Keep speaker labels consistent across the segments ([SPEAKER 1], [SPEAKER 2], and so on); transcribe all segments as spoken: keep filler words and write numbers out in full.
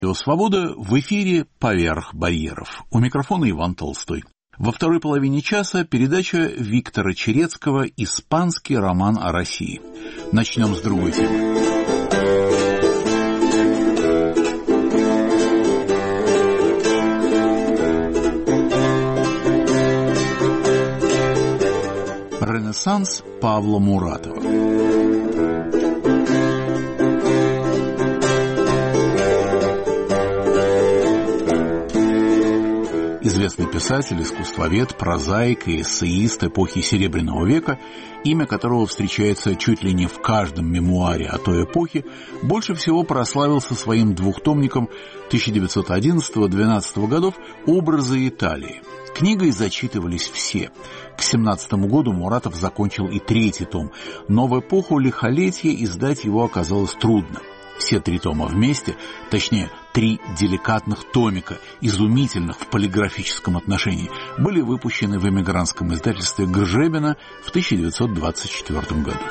[SPEAKER 1] Свобода в эфире «Поверх барьеров». У микрофона Иван Толстой. Во второй половине часа передача Виктора Черецкого «Испанский роман о России». Начнем с другой темы. Ренессанс Павла Муратова. Известный писатель, искусствовед, прозаик и эссеист эпохи Серебряного века, имя которого встречается чуть ли не в каждом мемуаре о той эпохе, больше всего прославился своим двухтомником тысяча девятьсот одиннадцатого-двенадцатого годов «Образы Италии». Книгой зачитывались все. К семнадцатому году Муратов закончил и третий том, но в эпоху лихолетия издать его оказалось трудно. Все три тома вместе, точнее, три деликатных томика, изумительных в полиграфическом отношении, были выпущены в эмигрантском издательстве Гржебина в тысяча девятьсот двадцать четвёртом году.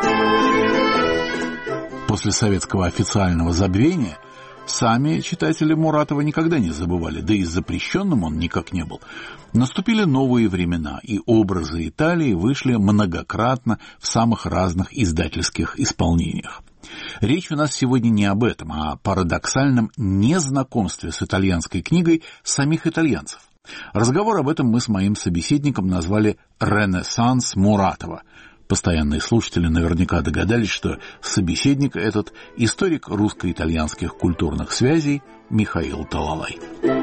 [SPEAKER 1] После советского официального забвения сами читатели Муратова никогда не забывали, да и запрещенным он никак не был. Наступили новые времена, и «Образы Италии» вышли многократно в самых разных издательских исполнениях. Речь у нас сегодня не об этом, а о парадоксальном незнакомстве с итальянской книгой самих итальянцев. Разговор об этом мы с моим собеседником назвали «Ренессанс Муратова». Постоянные слушатели наверняка догадались, что собеседник этот – историк русско-итальянских культурных связей Михаил Талалай.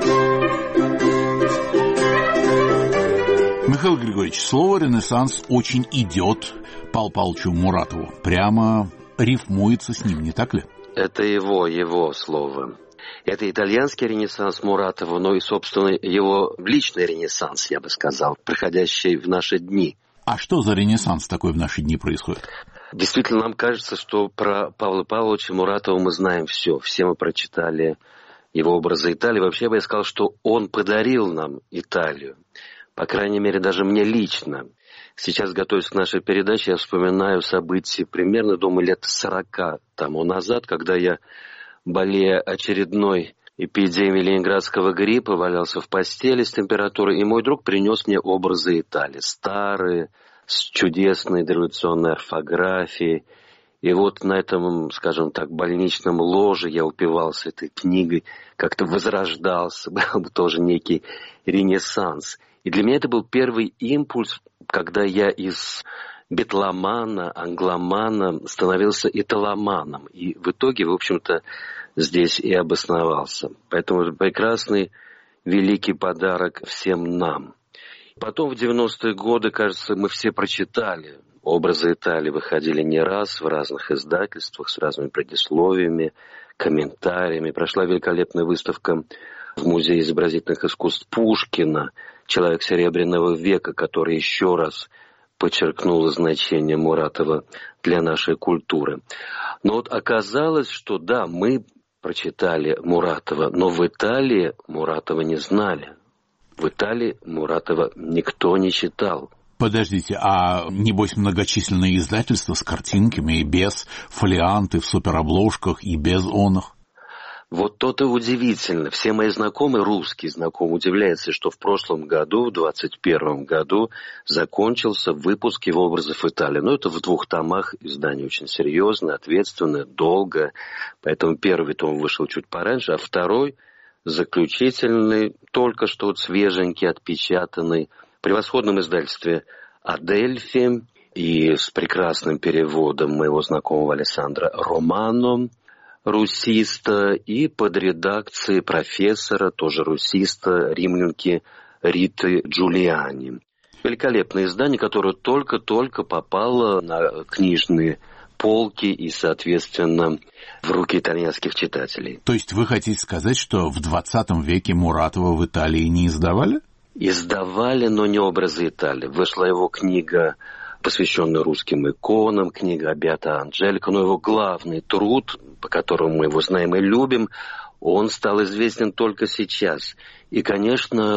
[SPEAKER 1] Михаил Григорьевич, слово «ренессанс» очень идет Павлу Павловичу Муратову. Прямо рифмуется с ним, не так ли?
[SPEAKER 2] Это его, его слово. Это итальянский ренессанс Муратова, но и, собственно, его личный ренессанс, я бы сказал, проходящий в наши дни.
[SPEAKER 1] А что за ренессанс такой в наши дни происходит?
[SPEAKER 2] Действительно, нам кажется, что про Павла Павловича Муратова мы знаем все. Все мы прочитали его «Образы Италии». Вообще бы я сказал, что он подарил нам Италию. По крайней мере, даже мне лично. Сейчас, готовясь к нашей передаче, я вспоминаю события примерно, думаю, лет сорока тому назад, когда я, болея очередной эпидемией ленинградского гриппа, валялся в постели с температурой, и мой друг принес мне «Образы Италии», старые, с чудесной дореволюционной орфографией. И вот на этом, скажем так, больничном ложе я упивался этой книгой, как-то возрождался, был тоже некий ренессанс. И для меня это был первый импульс, когда я из битломана, англомана становился италоманом. И в итоге, в общем-то, здесь и обосновался. Поэтому это прекрасный, великий подарок всем нам. Потом в девяностые годы, кажется, мы все прочитали «Образы Италии», выходили не раз в разных издательствах с разными предисловиями, комментариями. Прошла великолепная выставка в Музее изобразительных искусств Пушкина «Человек Серебряного века», который еще раз подчеркнула значение Муратова для нашей культуры. Но вот оказалось, что да, мы прочитали Муратова, но в Италии Муратова не знали. В Италии Муратова никто не читал.
[SPEAKER 1] Подождите, а небось многочисленные издательства с картинками и без, фолианты в суперобложках и без оных?
[SPEAKER 2] Вот то-то удивительно. Все мои знакомые, русские знакомые, удивляются, что в прошлом году, в двадцать первом году, закончился выпуск его «Образов Италии». Но это в двух томах издание очень серьезное, ответственное, долго. Поэтому первый том вышел чуть пораньше, а второй, заключительный, только что вот свеженький, отпечатанный, в превосходном издательстве «Адельфи» и с прекрасным переводом моего знакомого Алессандро Романо, русиста, и под редакцией профессора, тоже русиста, римлянки Риты Джулиани. Великолепное издание, которое только-только попало на книжные полки и, соответственно, в руки итальянских читателей.
[SPEAKER 1] То есть вы хотите сказать, что в двадцатом веке Муратова в Италии не издавали?
[SPEAKER 2] Издавали, но не «Образы Италии». Вышла его книга, посвященная русским иконам, книга «Абиата Анджелика», но его главный труд, по которому мы его знаем и любим, он стал известен только сейчас. И, конечно,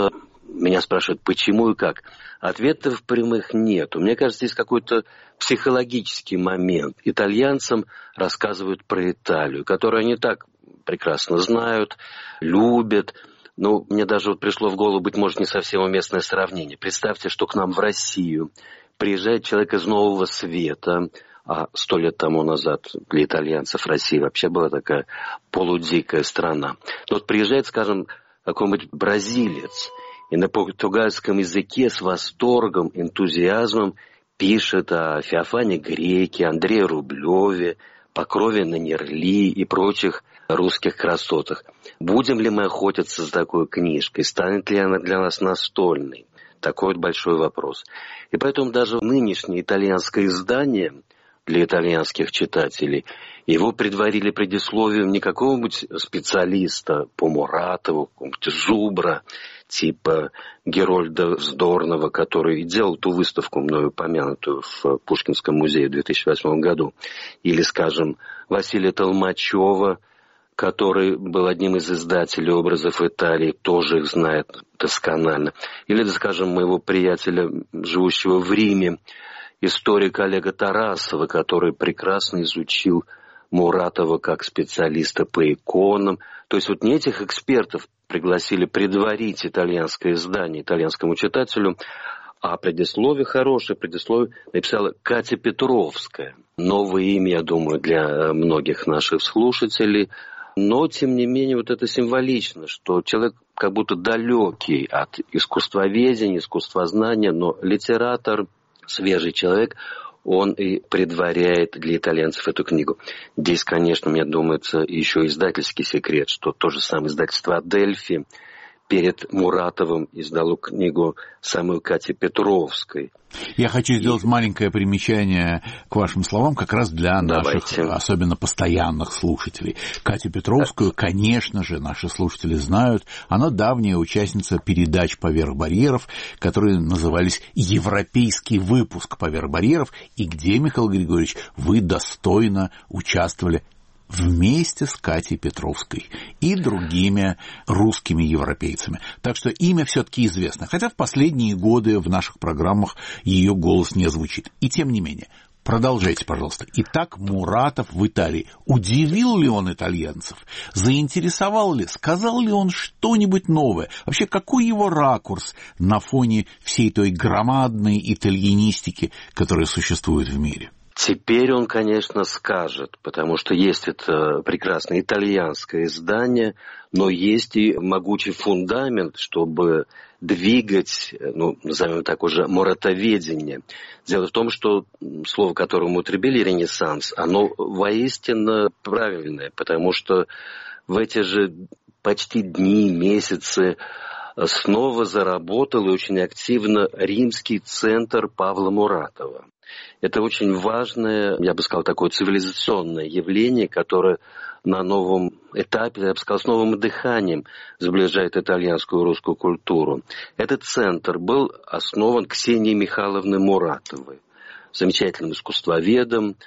[SPEAKER 2] меня спрашивают, почему и как. Ответов прямых нету. Мне кажется, есть какой-то психологический момент. Итальянцам рассказывают про Италию, которую они так прекрасно знают, любят. Ну, мне даже вот пришло в голову, быть может, не совсем уместное сравнение. Представьте, что к нам в Россию приезжает человек из Нового Света, а сто лет тому назад для итальянцев Россия вообще была такая полудикая страна. Но вот приезжает, скажем, какой-нибудь бразилец, и на португальском языке с восторгом, энтузиазмом пишет о Феофане Греке, Андрее Рублеве, Покрове на Нерли и прочих русских красотах. Будем ли мы охотиться за такой книжкой? Станет ли она для нас настольной? Такой вот большой вопрос. И поэтому даже нынешнее итальянское издание для итальянских читателей, его предварили предисловием не какого-нибудь специалиста по Муратову, какого-нибудь Зубра, типа Герольда Вздорнова, который делал ту выставку, мною упомянутую в Пушкинском музее в две тысячи восьмом году, или, скажем, Василия Толмачева, который был одним из издателей образов Италии, тоже их знает досконально. Или, скажем, моего приятеля, живущего в Риме, историка Олега Тарасова, который прекрасно изучил Муратова как специалиста по иконам. То есть вот не этих экспертов пригласили предварить итальянское издание итальянскому читателю, а предисловие хорошее, предисловие написала Катя Петровская. Новое имя, я думаю, для многих наших слушателей. Но, тем не менее, вот это символично, что человек как будто далекий от искусствоведения, искусствознания, но литератор, свежий человек, он и предваряет для итальянцев эту книгу. Здесь, конечно, мне думается, еще издательский секрет, что то же самое издательство «Адельфи» перед Муратовым издало книгу самой Кати Петровской.
[SPEAKER 1] Я хочу сделать и... маленькое примечание к вашим словам, как раз для наших, Давайте. особенно постоянных слушателей. Катю Петровскую, конечно же, наши слушатели знают. Она давняя участница передач «Поверх барьеров», которые назывались «Европейский выпуск поверх барьеров», и где, Михаил Григорьевич, вы достойно участвовали вместе с Катей Петровской и другими русскими европейцами. Так что имя все-таки известно, хотя в последние годы в наших программах ее голос не звучит. И тем не менее, продолжайте, пожалуйста. Итак, Муратов в Италии. Удивил ли он итальянцев? Заинтересовал ли? Сказал ли он что-нибудь новое? Вообще, какой его ракурс на фоне всей той громадной итальянистики, которая существует в мире?
[SPEAKER 2] Теперь он, конечно, скажет, потому что есть это прекрасное итальянское издание, но есть и могучий фундамент, чтобы двигать, ну, назовем так уже, муратоведение. Дело в том, что слово, которое мы употребили, ренессанс, оно воистину правильное, потому что в эти же почти дни, месяцы снова заработал и очень активно римский центр Павла Муратова. Это очень важное, я бы сказал, такое цивилизационное явление, которое на новом этапе, я бы сказал, с новым дыханием сближает итальянскую и русскую культуру. Этот центр был основан Ксенией Михайловной Муратовой, замечательным искусствоведом,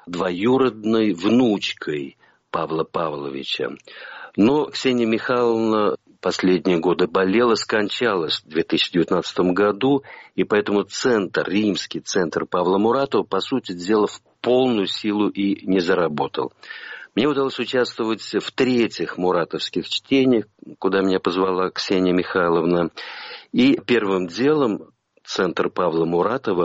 [SPEAKER 2] двоюродной внучкой Павла Павловича. Но Ксения Михайловна последние годы болела, скончалась в две тысячи девятнадцатом году, и поэтому центр, римский центр Павла Муратова, по сути дела, в полную силу и не заработал. Мне удалось участвовать в третьих муратовских чтениях, куда меня позвала Ксения Михайловна, и первым делом центр Павла Муратова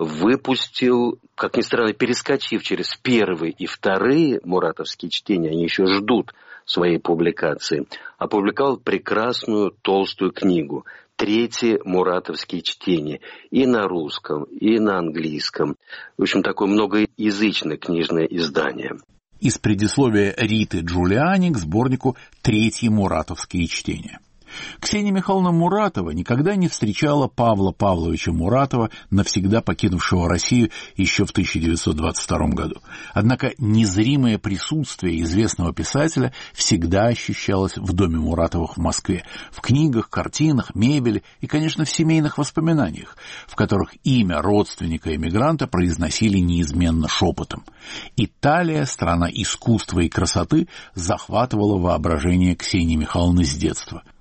[SPEAKER 2] выпустил, как ни странно, перескочив через первые и вторые муратовские чтения, они еще ждут своей публикации, опубликовал прекрасную толстую книгу «Третьи муратовские чтения» и на русском, и на английском. В общем, такое многоязычное книжное издание.
[SPEAKER 1] Из предисловия Риты Джулиани к сборнику «Третьи муратовские чтения». Ксения Михайловна Муратова никогда не встречала Павла Павловича Муратова, навсегда покинувшего Россию еще в тысяча девятьсот двадцать втором году. Однако незримое присутствие известного писателя всегда ощущалось в доме Муратовых в Москве, в книгах, картинах, мебели и, конечно, в семейных воспоминаниях, в которых имя родственника-эмигранта произносили неизменно шепотом. Италия, страна искусства и красоты, захватывала воображение Ксении Михайловны с детства.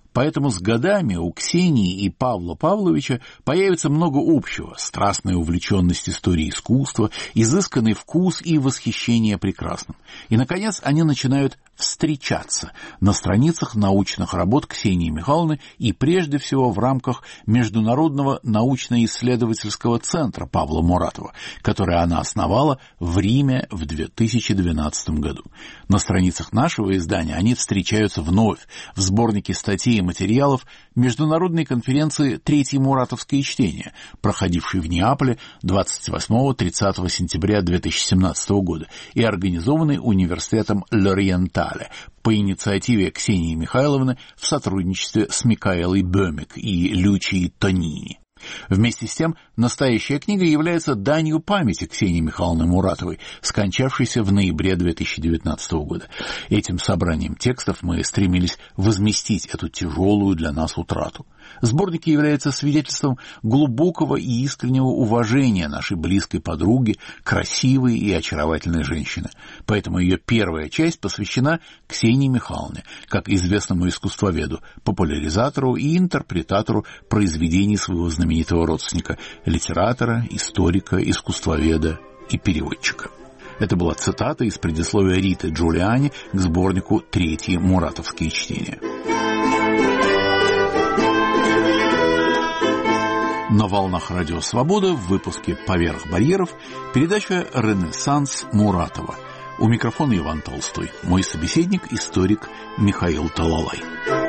[SPEAKER 1] Поэтому с годами у Ксении и Павла Павловича появится много общего: страстная увлеченность историей искусства, изысканный вкус и восхищение прекрасным. И, наконец, они начинают встречаться на страницах научных работ Ксении Михайловны и, прежде всего, в рамках Международного научно-исследовательского центра Павла Муратова, который она основала в Риме в две тысячи двенадцатом году. На страницах нашего издания они встречаются вновь в сборнике статей и материалов Международной конференции «Третье Муратовское чтение», проходившей в Неаполе двадцать восьмого — тридцатого сентября две тысячи семнадцатого года и организованной университетом Л'Ориентале по инициативе Ксении Михайловны в сотрудничестве с Микаэлой Бёмик и Лючией Тонини. Вместе с тем, настоящая книга является данью памяти Ксении Михайловны Муратовой, скончавшейся в ноябре две тысячи девятнадцатого года. Этим собранием текстов мы стремились возместить эту тяжелую для нас утрату. Сборник является свидетельством глубокого и искреннего уважения нашей близкой подруги, красивой и очаровательной женщины. Поэтому ее первая часть посвящена Ксении Михайловне, как известному искусствоведу, популяризатору и интерпретатору произведений своего знаменитого родственника, литератора, историка, искусствоведа и переводчика. Это была цитата из предисловия Риты Джулиани к сборнику «Третье Муратовские чтения». На волнах Радио Свобода в выпуске «Поверх барьеров» передача «Ренессанс Муратова». У микрофона Иван Толстой. Мой собеседник – историк Михаил Талалай.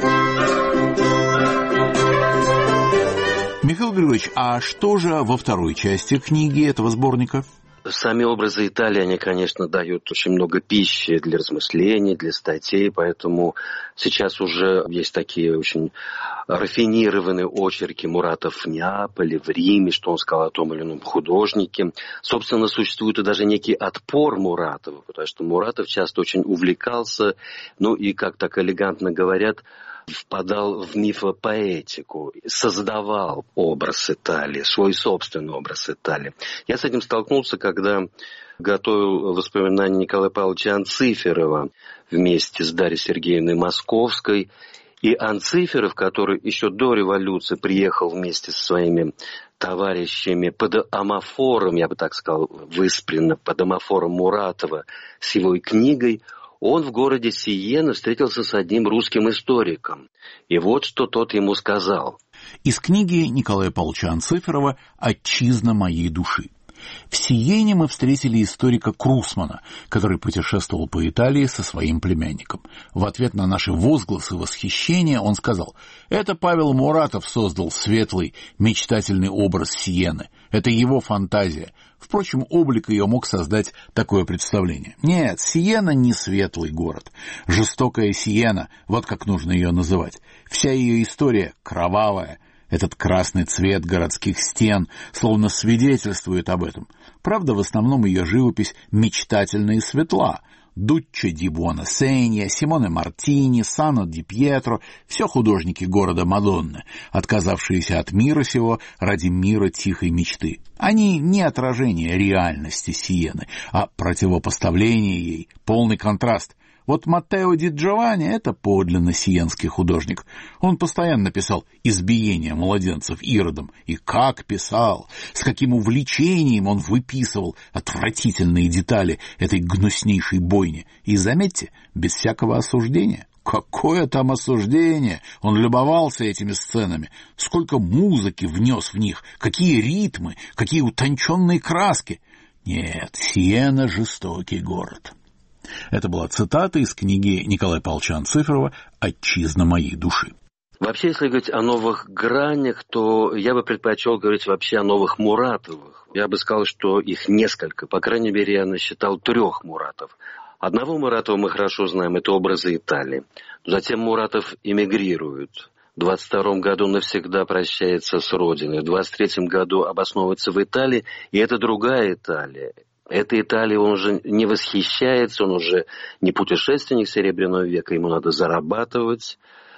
[SPEAKER 1] Михаил Григорьевич, а что же во второй части книги этого сборника?
[SPEAKER 2] Сами образы Италии, они, конечно, дают очень много пищи для размышлений, для статей, поэтому сейчас уже есть такие очень рафинированные очерки Муратов в Неаполе, в Риме, что он сказал о том или ином художнике. Собственно, существует и даже некий отпор Муратова, потому что Муратов часто очень увлекался, ну и, как так элегантно говорят, впадал в мифопоэтику, создавал образ Италии, свой собственный образ Италии. Я с этим столкнулся, когда готовил воспоминания Николая Павловича Анциферова вместе с Дарьей Сергеевной Московской. И Анциферов, который еще до революции приехал вместе со своими товарищами под амафором, я бы так сказал, выспренно, под амафором Муратова с его книгой, он в городе Сиена встретился с одним русским историком. И вот что тот ему сказал.
[SPEAKER 1] Из книги Николая Павловича Анциферова «Отчизна моей души». В Сиене мы встретили историка Крусмана, который путешествовал по Италии со своим племянником. В ответ на наши возгласы восхищения он сказал: «Это Павел Муратов создал светлый, мечтательный образ Сиены. Это его фантазия. Впрочем, облик ее мог создать такое представление. Нет, Сиена не светлый город. Жестокая Сиена, вот как нужно ее называть. Вся ее история кровавая. Этот красный цвет городских стен словно свидетельствует об этом. Правда, в основном ее живопись мечтательна и светла. Дуччо ди Буонасенья, Симоне Мартини, Сано ди Пьетро — все художники города Мадонны, отказавшиеся от мира сего ради мира тихой мечты. Они не отражение реальности Сиены, а противопоставление ей, полный контраст. Вот Маттео ди Джованни — это подлинно сиенский художник. Он постоянно писал избиение младенцев Иродом. И как писал, с каким увлечением он выписывал отвратительные детали этой гнуснейшей бойни. И, заметьте, без всякого осуждения. Какое там осуждение! Он любовался этими сценами. Сколько музыки внес в них, какие ритмы, какие утонченные краски. Нет, Сиена — жестокий город». Это была цитата из книги Николая Павловича Анциферова «Отчизна моей души».
[SPEAKER 2] Вообще, если говорить о новых гранях, то я бы предпочел говорить вообще о новых Муратовых. Я бы сказал, что их несколько. По крайней мере, я насчитал трех Муратов. Одного Муратова мы хорошо знаем, это образы Италии. Затем Муратов эмигрирует. В двадцать втором году навсегда прощается с родиной. В двадцать третьем году обосновывается в Италии, и это другая Италия. Этой Италией он уже не восхищается, он уже не путешественник Серебряного века, ему надо зарабатывать.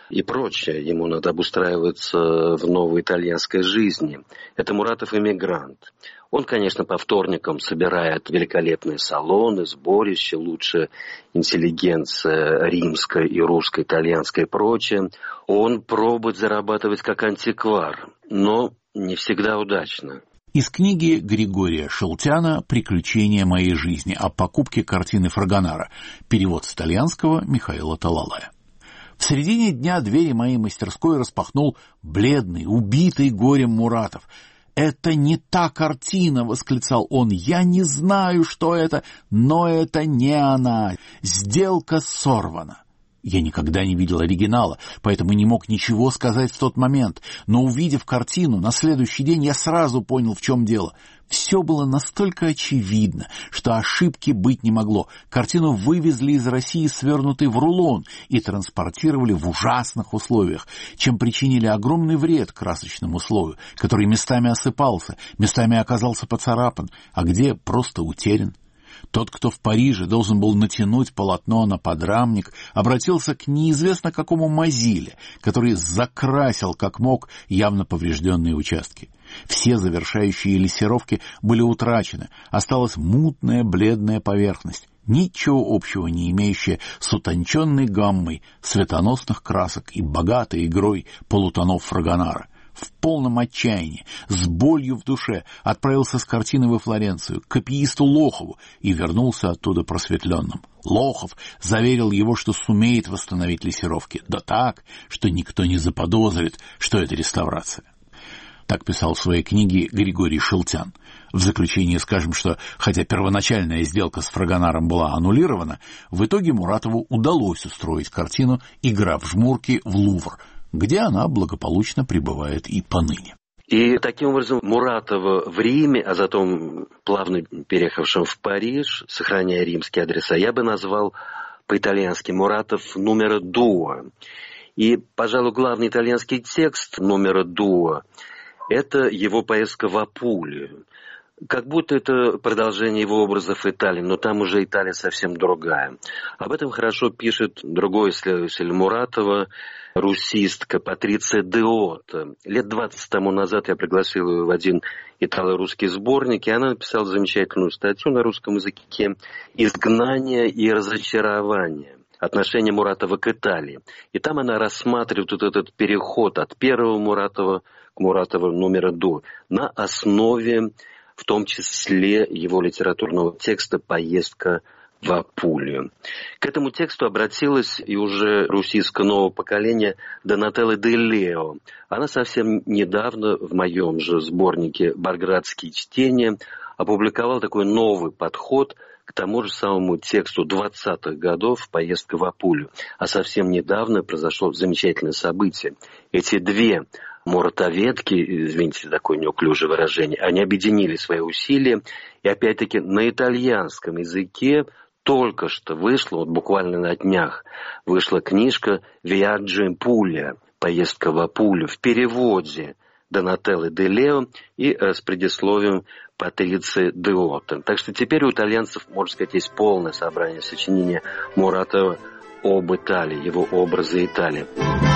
[SPEAKER 2] и прочее. Ему надо обустраиваться в новой итальянской жизни. Это Муратов эмигрант. Он, конечно, по вторникам собирает великолепные салоны, сборища, лучшая интеллигенция римская и русская, итальянская и прочее. Он пробует зарабатывать как антиквар, но не всегда удачно.
[SPEAKER 1] Из книги Григория Шелтяна «Приключения моей жизни» о покупке картины Фрагонара. Перевод с итальянского Михаила Талалая. В середине дня двери моей мастерской распахнул бледный, убитый горем Муратов. «Это не та картина!» — восклицал он. «Я не знаю, что это, но это не она. Сделка сорвана». Я никогда не видел оригинала, поэтому не мог ничего сказать в тот момент. Но, увидев картину, на следующий день я сразу понял, в чем дело. Все было настолько очевидно, что ошибки быть не могло. Картину вывезли из России свернутой в рулон и транспортировали в ужасных условиях, чем причинили огромный вред красочному слою, который местами осыпался, местами оказался поцарапан, а где просто утерян. Тот, кто в Париже должен был натянуть полотно на подрамник, обратился к неизвестно какому мазиле, который закрасил как мог явно поврежденные участки. Все завершающие лессировки были утрачены, осталась мутная бледная поверхность, ничего общего не имеющая с утонченной гаммой светоносных красок и богатой игрой полутонов Фрагонара. В полном отчаянии, с болью в душе, отправился с картины во Флоренцию к копиисту Лохову и вернулся оттуда просветленным. Лохов заверил его, что сумеет восстановить лессировки, да так, что никто не заподозрит, что это реставрация. Так писал в своей книге Григорий Шелтян. В заключение скажем, что хотя первоначальная сделка с Фрагонаром была аннулирована, в итоге Муратову удалось устроить картину «Игра в жмурки» в Лувр, где она благополучно пребывает и поныне.
[SPEAKER 2] И таким образом Муратова в Риме, а затем плавно переехавшим в Париж, сохраняя римские адреса, я бы назвал по-итальянски Муратов номеро дуо. И, пожалуй, главный итальянский текст номеро дуо – это его поездка в Апулию. Как будто это продолжение его образов Италии, но там уже Италия совсем другая. Об этом хорошо пишет другой исследователь Муратова, русистка Патриция Деотта. Лет двадцать тому назад я пригласил ее в один итало-русский сборник, и она написала замечательную статью на русском языке «Изгнание и разочарование. Отношение Муратова к Италии». И там она рассматривает вот этот переход от первого Муратова к Муратову номера до на основе, в том числе, его литературного текста «Поездка в Апулию». К этому тексту обратилась и уже русистка нового поколения Донателла де Лео. Она совсем недавно в моем же сборнике «Болградские чтения» опубликовала такой новый подход к тому же самому тексту двадцатых годов «Поездка в Апулию». А совсем недавно произошло замечательное событие. Эти две муратоведки, извините, такое неуклюжее выражение, они объединили свои усилия, и опять-таки на итальянском языке только что вышла, вот буквально на днях, вышла книжка «Viaggio in Puglia», «Поездка в Апулию», в переводе Донателлы де Лео и с предисловием Патриции Деотта. Так что теперь у итальянцев, можно сказать, есть полное собрание сочинения Муратова об Италии, его образы Италии.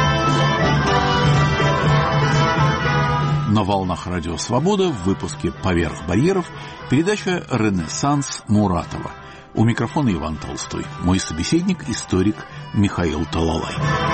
[SPEAKER 1] На волнах Радио Свобода в выпуске «Поверх барьеров» передача «Ренессанс Муратова». У микрофона Иван Толстой. Мой собеседник – историк Михаил Талалай.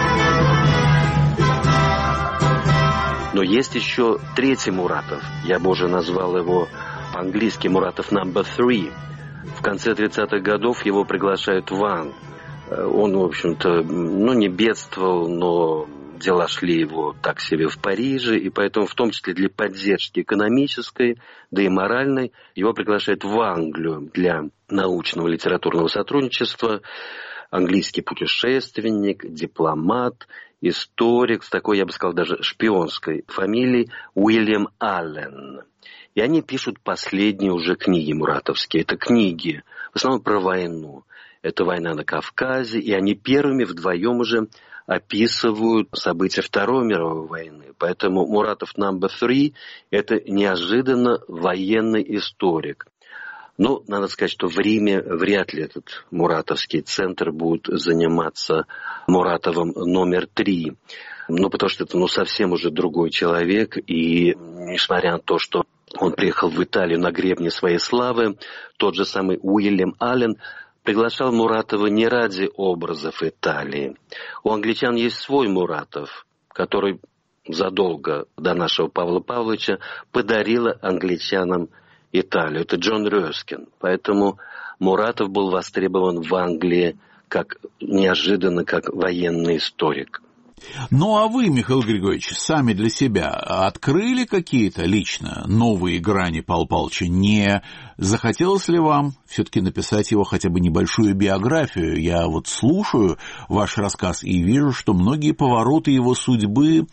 [SPEAKER 2] Но есть еще третий Муратов. Я бы уже назвал его по-английски Муратов номер три. В конце тридцатых годов его приглашают в Ан. Он, в общем-то, ну, не бедствовал, но дела шли его так себе в Париже, и поэтому, в том числе для поддержки экономической, да и моральной, его приглашают в Англию для научного литературного сотрудничества. Английский путешественник, дипломат, историк с такой, я бы сказал, даже шпионской фамилией Уильям Аллен. И они пишут последние уже книги муратовские. Это книги, в основном про войну. Это война на Кавказе, и они первыми вдвоем уже описывают события Второй мировой войны. Поэтому Муратов номер три – это неожиданно военный историк. Ну, надо сказать, что в Риме вряд ли этот Муратовский центр будет заниматься Муратовым номер три. Ну, потому что это ну, совсем уже другой человек. И несмотря на то, что он приехал в Италию на гребне своей славы, тот же самый Уильям Аллен приглашал Муратова не ради образов Италии. У англичан есть свой Муратов, который задолго до нашего Павла Павловича подарила англичанам Италию. Это Джон Рёскин. Поэтому Муратов был востребован в Англии как неожиданно, как военный историк.
[SPEAKER 1] Ну а вы, Михаил Григорьевич, сами для себя открыли какие-то лично новые грани Павла Павловича? Не захотелось ли вам все-таки написать его хотя бы небольшую биографию? Я вот слушаю ваш рассказ и вижу, что многие повороты его судьбы,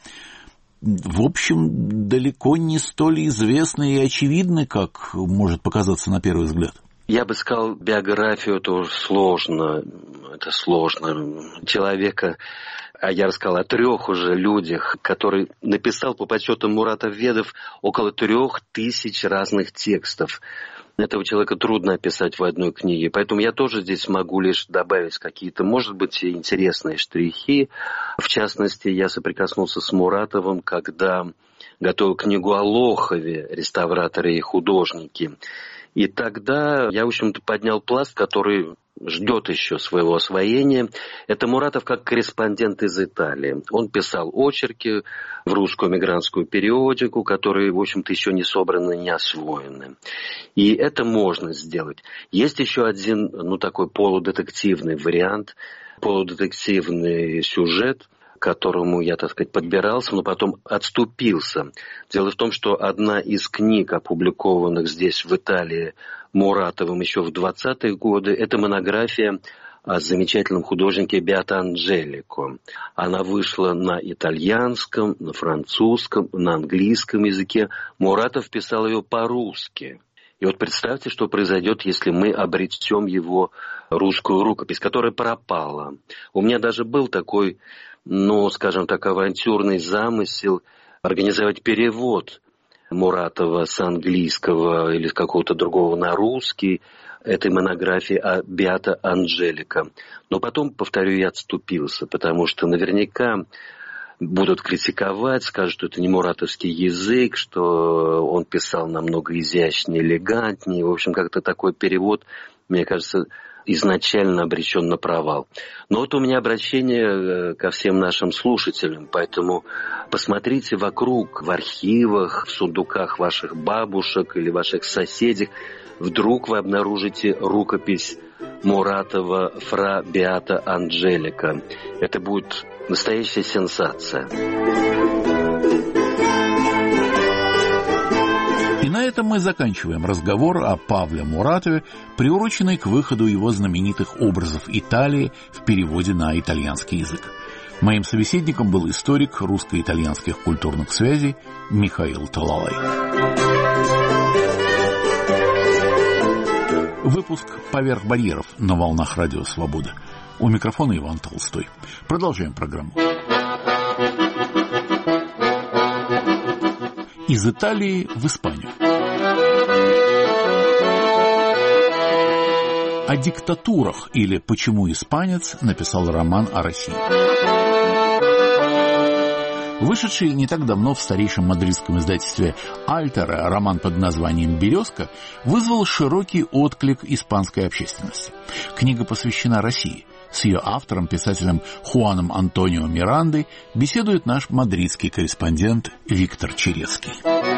[SPEAKER 1] в общем, далеко не столь известны и очевидны, как может показаться на первый взгляд.
[SPEAKER 2] Я бы сказал, биографию это сложно, это сложно. Человека, а я рассказал о трех уже людях, который написал по подсчетам Муратов-Ведов около трех тысяч разных текстов. Этого человека трудно описать в одной книге, поэтому я тоже здесь могу лишь добавить какие-то, может быть, интересные штрихи. В частности, я соприкоснулся с Муратовым, когда готовил книгу о Лохове, реставраторы и художники. И тогда я, в общем-то, поднял пласт, который ждет еще своего освоения. Это Муратов как корреспондент из Италии. Он писал очерки в русскую эмигрантскую периодику, которые, в общем-то, еще не собраны, не освоены. И это можно сделать. Есть еще один, ну, такой полудетективный вариант, полудетективный сюжет, к которому я, так сказать, подбирался, но потом отступился. Дело в том, что одна из книг, опубликованных здесь, в Италии, Муратовым еще в двадцатые годы, это монография о замечательном художнике Беато Анджелико. Она вышла на итальянском, на французском, на английском языке. Муратов писал ее по-русски. И вот представьте, что произойдет, если мы обретем его русскую рукопись, которая пропала. У меня даже был такой, ну, скажем так, авантюрный замысел организовать перевод Муратова с английского или с какого-то другого на русский, этой монографии о Беато Анджелико. Но потом, повторю, я отступился, потому что наверняка будут критиковать, скажут, что это не муратовский язык, что он писал намного изящнее, элегантнее. В общем, как-то такой перевод, мне кажется, изначально обречен на провал. Но вот у меня обращение ко всем нашим слушателям, поэтому посмотрите вокруг, в архивах, в сундуках ваших бабушек или ваших соседей. Вдруг вы обнаружите рукопись Муратова «Фра Беато Анджелико». Это будет настоящая сенсация.
[SPEAKER 1] И на этом мы заканчиваем разговор о Павле Муратове, приуроченный к выходу его знаменитых образов Италии в переводе на итальянский язык. Моим собеседником был историк русско-итальянских культурных связей Михаил Талалай. Выпуск «Поверх барьеров» на волнах Радио Свобода. У микрофона Иван Толстой. Продолжаем программу. Из Италии в Испанию. О диктатурах или «Почему испанец» написал роман о России. Вышедший не так давно в старейшем мадридском издательстве «Альтера» роман под названием «Березка» вызвал широкий отклик испанской общественности. Книга посвящена России. С ее автором, писателем Хуаном Антонио Мирандой, беседует наш мадридский корреспондент Виктор Черецкий.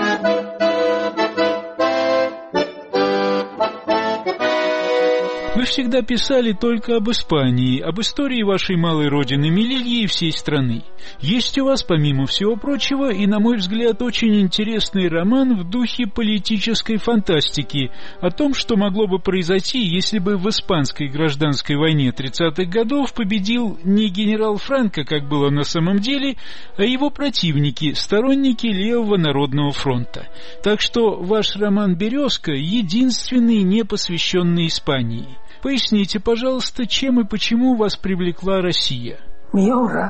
[SPEAKER 3] Вы всегда писали только об Испании, об истории вашей малой родины Мелильи и всей страны. Есть у вас, помимо всего прочего, и, на мой взгляд, очень интересный роман в духе политической фантастики о том, что могло бы произойти, если бы в испанской гражданской войне тридцатых годов победил не генерал Франко, как было на самом деле, а его противники, сторонники Левого народного фронта. Так что ваш роман «Березка» единственный, не посвященный Испании. Поясните, пожалуйста, чем и почему вас привлекла Россия?
[SPEAKER 4] Mi obra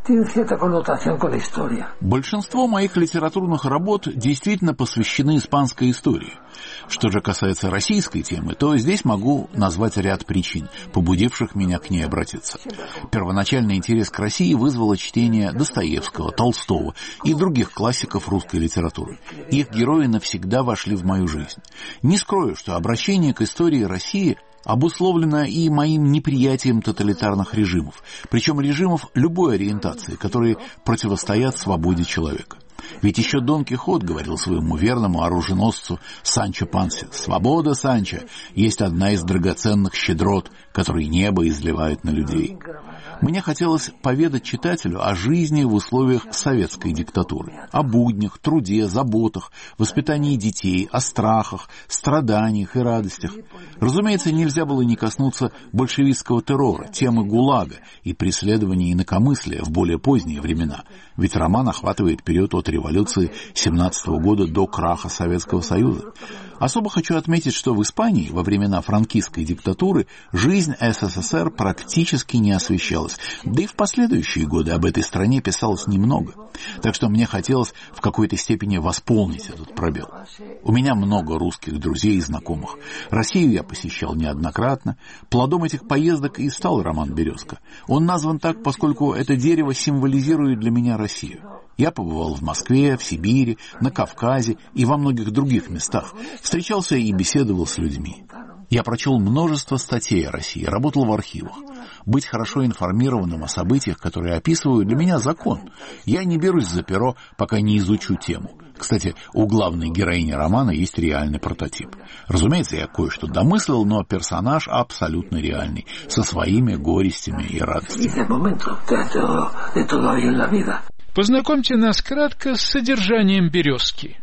[SPEAKER 1] Большинство моих литературных работ действительно посвящены испанской истории. Что же касается российской темы, то здесь могу назвать ряд причин, побудивших меня к ней обратиться. Первоначальный интерес к России вызвало чтение Достоевского, Толстого и других классиков русской литературы. Их герои навсегда вошли в мою жизнь. Не скрою, что обращение к истории России обусловлено и моим неприятием тоталитарных режимов, причем режимов любой ориентации, которые противостоят свободе человека. Ведь еще Дон Кихот говорил своему верному оруженосцу Санчо Пансе: «Свобода, Санчо, есть одна из драгоценных щедрот, которые небо изливает на людей». Мне хотелось поведать читателю о жизни в условиях советской диктатуры, о буднях, труде, заботах, воспитании детей, о страхах, страданиях и радостях. Разумеется, нельзя было не коснуться большевистского террора, темы ГУЛАГа и преследования инакомыслия в более поздние времена, ведь роман охватывает период от революции семнадцатого года до краха Советского Союза. Особо хочу отметить, что в Испании во времена франкистской диктатуры жизнь СССР практически не освещалась, да и в последующие годы об этой стране писалось немного. Так что мне хотелось в какой-то степени восполнить этот пробел. У меня много русских друзей и знакомых. Россию я посещал неоднократно. Плодом этих поездок и стал роман «Березка». Он назван так, поскольку это дерево символизирует для меня Россию. Я побывал в Москве, в Сибири, на Кавказе и во многих других местах. Встречался и беседовал с людьми. Я прочел множество статей о России, работал в архивах. Быть хорошо информированным о событиях, которые описываю, для меня закон. Я не берусь за перо, пока не изучу тему. Кстати, у главной героини романа есть реальный прототип. Разумеется, я кое-что домыслил, но персонаж абсолютно реальный, со своими горестями и радостями.
[SPEAKER 3] Познакомьте нас кратко с содержанием «Березки».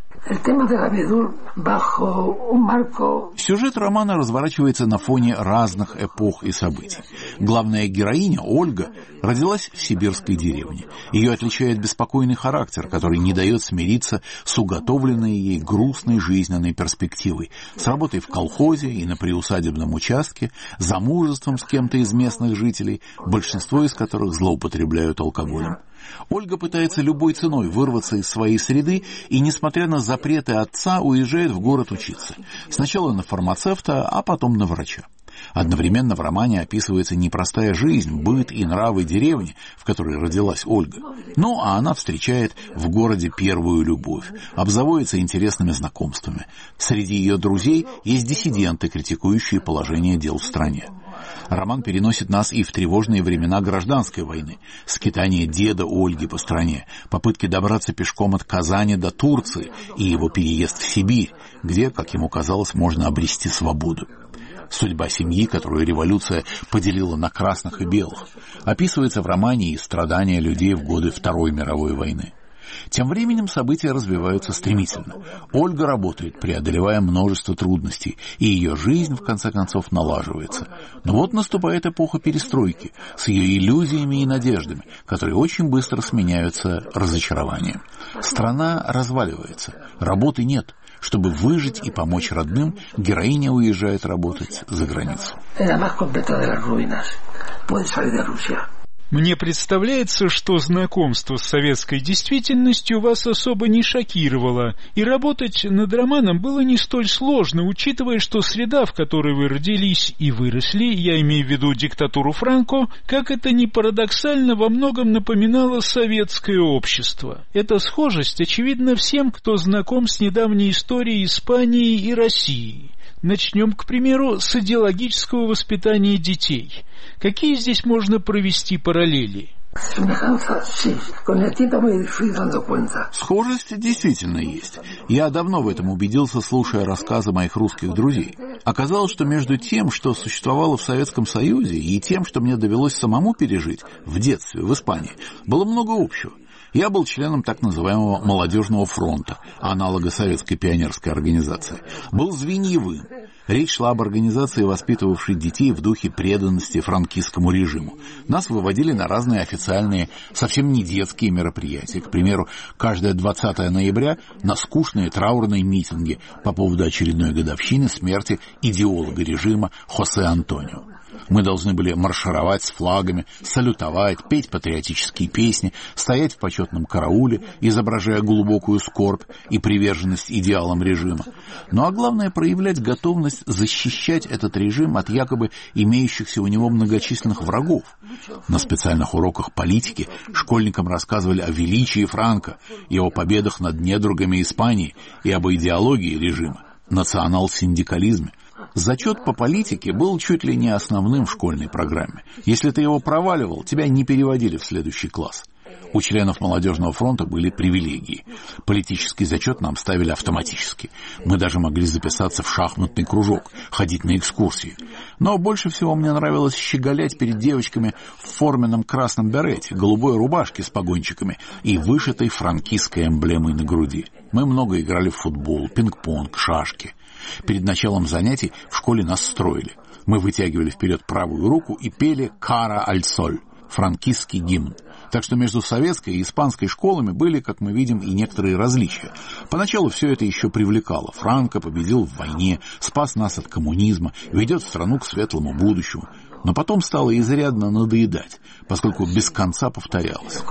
[SPEAKER 1] Сюжет романа разворачивается на фоне разных эпох и событий. Главная героиня, Ольга, родилась в сибирской деревне. Ее отличает беспокойный характер, который не дает смириться с уготовленной ей грустной жизненной перспективой, с работой в колхозе и на приусадебном участке, замужеством с кем-то из местных жителей, большинство из которых злоупотребляют алкоголем. Ольга пытается любой ценой вырваться из своей среды и, несмотря на запреты отца, уезжает в город учиться. Сначала на фармацевта, а потом на врача. Одновременно в романе описывается непростая жизнь, быт и нравы деревни, в которой родилась Ольга. Ну, а она встречает в городе первую любовь, обзаводится интересными знакомствами. Среди ее друзей есть диссиденты, критикующие положение дел в стране. Роман переносит нас и в тревожные времена гражданской войны. Скитание деда Ольги по стране, попытки добраться пешком от Казани до Турции и его переезд в Сибирь, где, как ему казалось, можно обрести свободу. Судьба семьи, которую революция поделила на красных и белых, описывается в романе и страдания людей в годы Второй мировой войны. Тем временем события развиваются стремительно. Ольга работает, преодолевая множество трудностей, и ее жизнь, в конце концов, налаживается. Но вот наступает эпоха перестройки, с ее иллюзиями и надеждами, которые очень быстро сменяются разочарованием. Страна разваливается, работы нет. Чтобы выжить и помочь родным, героиня уезжает работать за границу.
[SPEAKER 3] Мне представляется, что знакомство с советской действительностью вас особо не шокировало, и работать над романом было не столь сложно, учитывая, что среда, в которой вы родились и выросли, я имею в виду диктатуру Франко, как это ни парадоксально, во многом напоминала советское общество. Эта схожесть очевидна всем, кто знаком с недавней историей Испании и России. Начнем, к примеру, с идеологического воспитания детей. Какие здесь можно провести параллели?
[SPEAKER 1] Схожесть действительно есть. Я давно в этом убедился, слушая рассказы моих русских друзей. Оказалось, что между тем, что существовало в Советском Союзе, и тем, что мне довелось самому пережить в детстве в Испании, было много общего. Я был членом так называемого «молодежного фронта», аналога советской пионерской организации. Был звеньевым. Речь шла об организации, воспитывавшей детей в духе преданности франкистскому режиму. Нас выводили на разные официальные, совсем не детские мероприятия. К примеру, каждое двадцатое ноября на скучные траурные митинги по поводу очередной годовщины смерти идеолога режима Хосе Антонио. Мы должны были маршировать с флагами, салютовать, петь патриотические песни, стоять в почетном карауле, изображая глубокую скорбь и приверженность идеалам режима. Ну а главное, проявлять готовность защищать этот режим от якобы имеющихся у него многочисленных врагов. На специальных уроках политики школьникам рассказывали о величии Франко и о победах над недругами Испании и об идеологии режима, национал-синдикализме. Зачет по политике был чуть ли не основным в школьной программе. Если ты его проваливал, тебя не переводили в следующий класс. У членов молодежного фронта были привилегии. Политический зачет нам ставили автоматически. Мы даже могли записаться в шахматный кружок, ходить на экскурсии. Но больше всего мне нравилось щеголять перед девочками в форменном красном берете, голубой рубашке с погончиками и вышитой франкистской эмблемой на груди. Мы много играли в футбол, пинг-понг, шашки. Перед началом занятий в школе нас строили. Мы вытягивали вперед правую руку и пели «Кара аль соль» — франкистский гимн. Так что между советской и испанской школами были, как мы видим, и некоторые различия. Поначалу все это еще привлекало. Франко победил в войне, спас нас от коммунизма, ведет страну к светлому будущему. Но потом стало изрядно надоедать, поскольку без конца повторялось.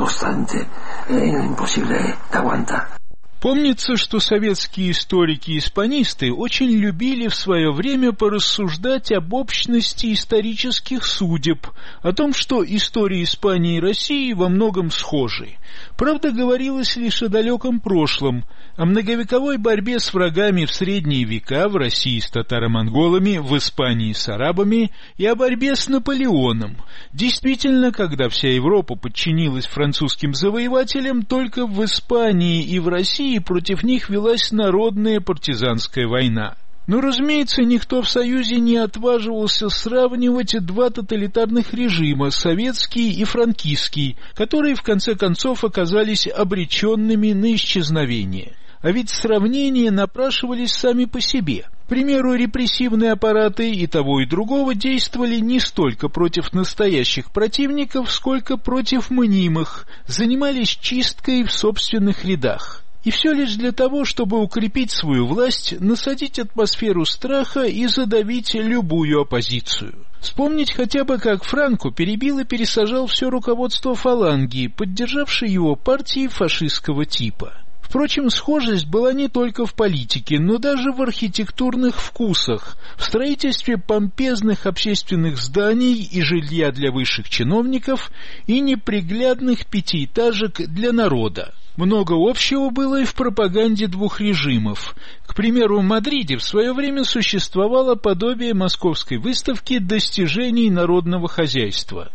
[SPEAKER 3] Помнится, что советские историки-испанисты очень любили в свое время порассуждать об общности исторических судеб, о том, что истории Испании и России во многом схожи. Правда, говорилось лишь о далеком прошлом, о многовековой борьбе с врагами в средние века в России с татаро-монголами, в Испании с арабами и о борьбе с Наполеоном. Действительно, когда вся Европа подчинилась французским завоевателям, только в Испании и в России против них велась народная партизанская война. Но, разумеется, никто в Союзе не отваживался сравнивать два тоталитарных режима, советский и франкистский, которые в конце концов оказались обреченными на исчезновение. А ведь сравнения напрашивались сами по себе. К примеру, репрессивные аппараты и того и другого действовали не столько против настоящих противников, сколько против мнимых, занимались чисткой в собственных рядах. И все лишь для того, чтобы укрепить свою власть, насадить атмосферу страха и задавить любую оппозицию. Вспомнить хотя бы, как Франко перебил и пересажал все руководство фаланги, поддержавшей его партии фашистского типа. Впрочем, схожесть была не только в политике, но даже в архитектурных вкусах, в строительстве помпезных общественных зданий и жилья для высших чиновников и неприглядных пятиэтажек для народа. Много общего было и в пропаганде двух режимов. К примеру, в Мадриде в свое время существовало подобие московской выставки достижений народного хозяйства.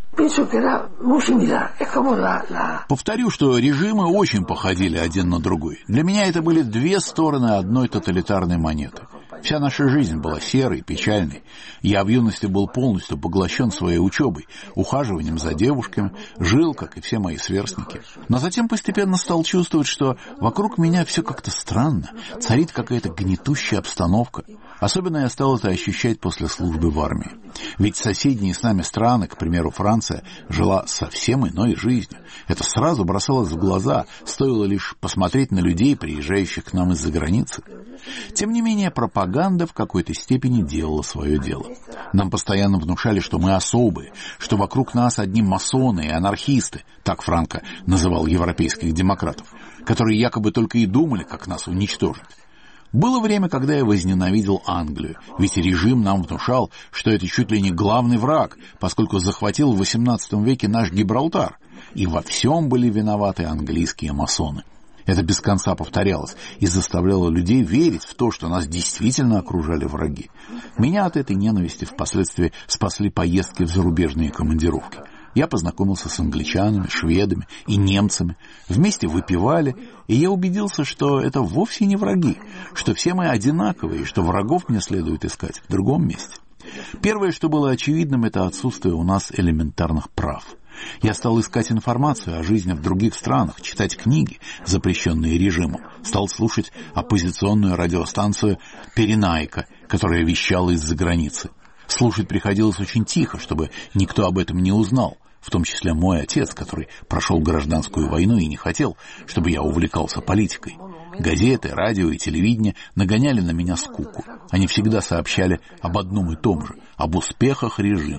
[SPEAKER 1] Повторю, что режимы очень походили один на другой. Для меня это были две стороны одной тоталитарной монеты. Вся наша жизнь была серой, печальной. Я в юности был полностью поглощен своей учебой, ухаживанием за девушками, жил, как и все мои сверстники. Но затем постепенно стал чувствовать, что вокруг меня все как-то странно, царит какая-то гнетущая обстановка. Особенно я стал это ощущать после службы в армии. Ведь соседние с нами страны, к примеру, Франция, жила совсем иной жизнью. Это сразу бросалось в глаза, стоило лишь посмотреть на людей, приезжающих к нам из-за границы. Тем не менее, пропаганда в какой-то степени делала свое дело. Нам постоянно внушали, что мы особые, что вокруг нас одни масоны и анархисты, так Франко называл европейских демократов, которые якобы только и думали, как нас уничтожить. Было время, когда я возненавидел Англию, ведь режим нам внушал, что это чуть ли не главный враг, поскольку захватил в восемнадцатом веке наш Гибралтар, и во всем были виноваты английские масоны. Это без конца повторялось и заставляло людей верить в то, что нас действительно окружали враги. Меня от этой ненависти впоследствии спасли поездки в зарубежные командировки. Я познакомился с англичанами, шведами и немцами. Вместе выпивали, и я убедился, что это вовсе не враги, что все мы одинаковые, и что врагов мне следует искать в другом месте. Первое, что было очевидным, это отсутствие у нас элементарных прав. Я стал искать информацию о жизни в других странах, читать книги, запрещенные режимом, стал слушать оппозиционную радиостанцию «Перенайка», которая вещала из-за границы. Слушать приходилось очень тихо, чтобы никто об этом не узнал, в том числе мой отец, который прошел гражданскую войну и не хотел, чтобы я увлекался политикой. Газеты, радио и телевидение нагоняли на меня скуку. Они всегда сообщали об одном и том же, об успехах режима.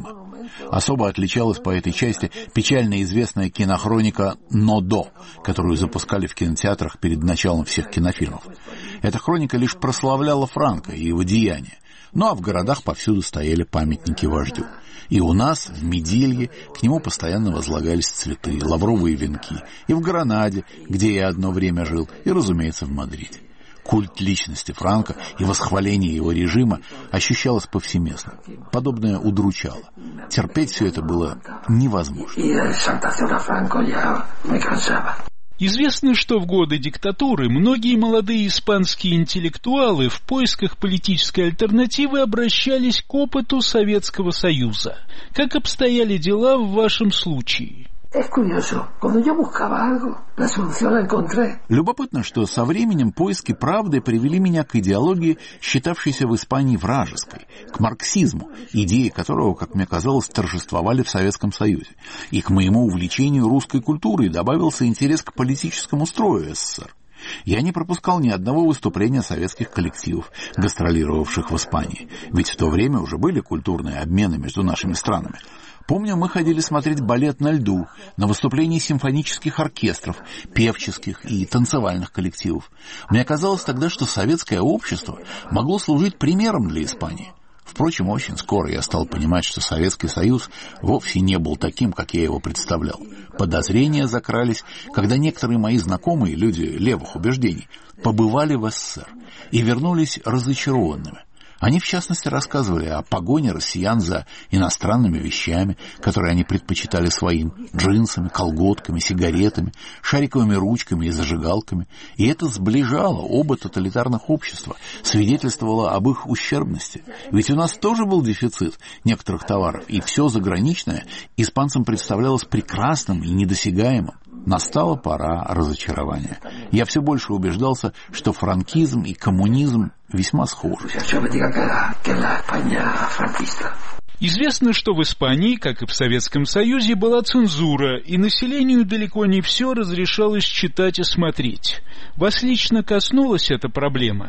[SPEAKER 1] Особо отличалась по этой части печально известная кинохроника «Нодо», которую запускали в кинотеатрах перед началом всех кинофильмов. Эта хроника лишь прославляла Франко и его деяния. Ну а в городах повсюду стояли памятники вождю. И у нас, в Медилье, к нему постоянно возлагались цветы, лавровые венки. И в Гранаде, где я одно время жил, и, разумеется, в Мадриде. Культ личности Франко и восхваление его режима ощущалось повсеместно. Подобное удручало. Терпеть все это было невозможно.
[SPEAKER 3] Известно, что в годы диктатуры многие молодые испанские интеллектуалы в поисках политической альтернативы обращались к опыту Советского Союза. Как обстояли дела в вашем случае?
[SPEAKER 1] Любопытно, что со временем поиски правды привели меня к идеологии, считавшейся в Испании вражеской, к марксизму, идеи которого, как мне казалось, торжествовали в Советском Союзе. И к моему увлечению русской культурой добавился интерес к политическому строю СССР. Я не пропускал ни одного выступления советских коллективов, гастролировавших в Испании, ведь в то время уже были культурные обмены между нашими странами. Помню, мы ходили смотреть балет на льду, на выступления симфонических оркестров, певческих и танцевальных коллективов. Мне казалось тогда, что советское общество могло служить примером для Испании. Впрочем, очень скоро я стал понимать, что Советский Союз вовсе не был таким, как я его представлял. Подозрения закрались, когда некоторые мои знакомые, люди левых убеждений, побывали в СССР и вернулись разочарованными. Они, в частности, рассказывали о погоне россиян за иностранными вещами, которые они предпочитали своим, джинсами, колготками, сигаретами, шариковыми ручками и зажигалками. И это сближало оба тоталитарных общества, свидетельствовало об их ущербности. Ведь у нас тоже был дефицит некоторых товаров, и все заграничное испанцам представлялось прекрасным и недосягаемым. Настала пора разочарования. Я все больше убеждался, что франкизм и коммунизм весьма схожи.
[SPEAKER 3] Известно, что в Испании, как и в Советском Союзе, была цензура, и населению далеко не все разрешалось читать и смотреть. Вас лично коснулась эта проблема?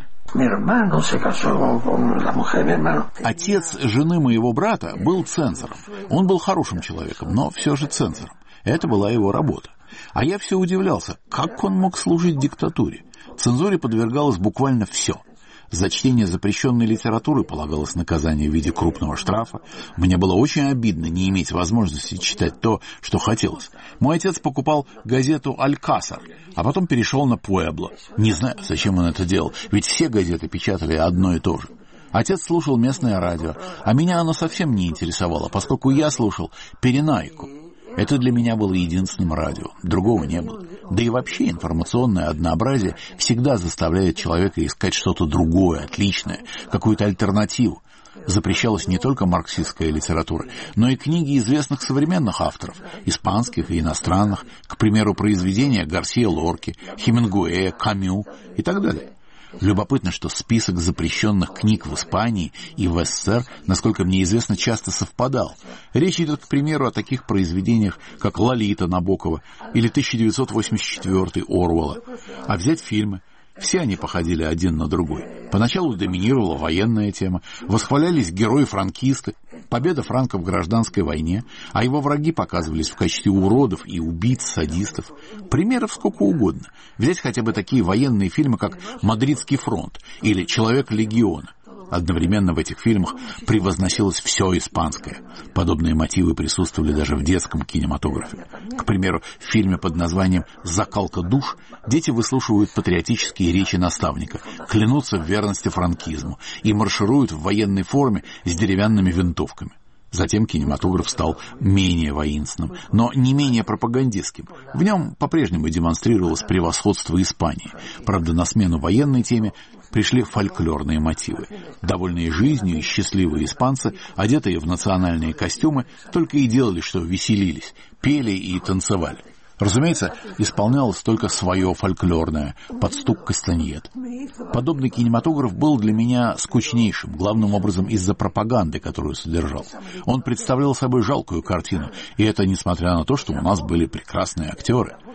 [SPEAKER 1] Отец жены моего брата был цензором. Он был хорошим человеком, но все же цензором. Это была его работа. А я все удивлялся, как он мог служить диктатуре. Цензуре подвергалось буквально все. За чтение запрещенной литературы полагалось наказание в виде крупного штрафа. Мне было очень обидно не иметь возможности читать то, что хотелось. Мой отец покупал газету «Алькасар», а потом перешел на «Пуэбло». Не знаю, зачем он это делал, ведь все газеты печатали одно и то же. Отец слушал местное радио, а меня оно совсем не интересовало, поскольку я слушал «Перенайку». Это для меня было единственным радио, другого не было. Да и вообще информационное однообразие всегда заставляет человека искать что-то другое, отличное, какую-то альтернативу. Запрещалась не только марксистская литература, но и книги известных современных авторов, испанских и иностранных, к примеру, произведения Гарсиа Лорки, Хемингуэя, Камю и так далее. Любопытно, что список запрещенных книг в Испании и в СССР, насколько мне известно, часто совпадал. Речь идет, к примеру, о таких произведениях, как «Лолита» Набокова или тысяча девятьсот восемьдесят четвёртый Оруэлла. А взять фильмы. Все они походили один на другой. Поначалу доминировала военная тема, восхвалялись герои-франкисты, победа Франко в гражданской войне, а его враги показывались в качестве уродов и убийц, садистов. Примеров сколько угодно. Взять хотя бы такие военные фильмы, как «Мадридский фронт» или «Человек легиона». Одновременно в этих фильмах превозносилось все испанское. Подобные мотивы присутствовали даже в детском кинематографе. К примеру, в фильме под названием «Закалка душ» дети выслушивают патриотические речи наставника, клянутся в верности франкизму и маршируют в военной форме с деревянными винтовками. Затем кинематограф стал менее воинственным, но не менее пропагандистским. В нем по-прежнему демонстрировалось превосходство Испании. Правда, на смену военной теме пришли фольклорные мотивы. Довольные жизнью и счастливые испанцы, одетые в национальные костюмы, только и делали, что веселились, пели и танцевали. Разумеется, исполнялось только свое фольклорное, под стук кастаньет. Подобный кинематограф был для меня скучнейшим, главным образом из-за пропаганды, которую содержал. Он представлял собой жалкую картину, и это несмотря на то, что у нас были прекрасные актеры.